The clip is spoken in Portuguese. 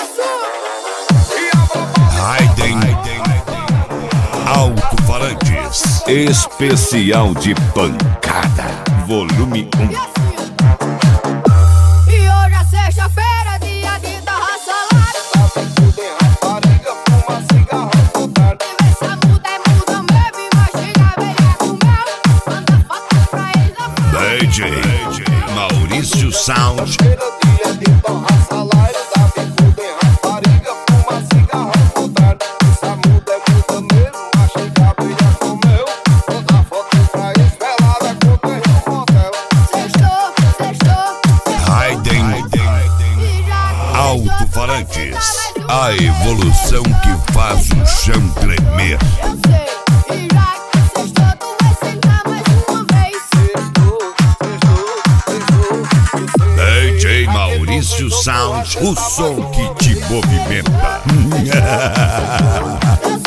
Raiden Alto-Falantes, especial de pancada, volume 1. E hoje é sexta-feira, dia de dar salário. Sabe tudo em rapariga, fuma cigarro por tarde. E vê se a muda é muda mesmo, e mastiga bem com mel. Manda foto pra eles na DJ Maurício Sound. Cheira dia de torrar salário. Sabe tudo em rapariga, fuma cigarro por tarde. Essa muda é muda mesmo, mastiga bem com mel. Manda foto pra eles, velada com o motel. Sextou, sextou, Raiden e já Alto-Falantes, a evolução que faz o chão tremer. eu sei, e já que sextou, tu vai sentar mais uma vez. DJ Maurício Sound, o som que te movimenta. Eu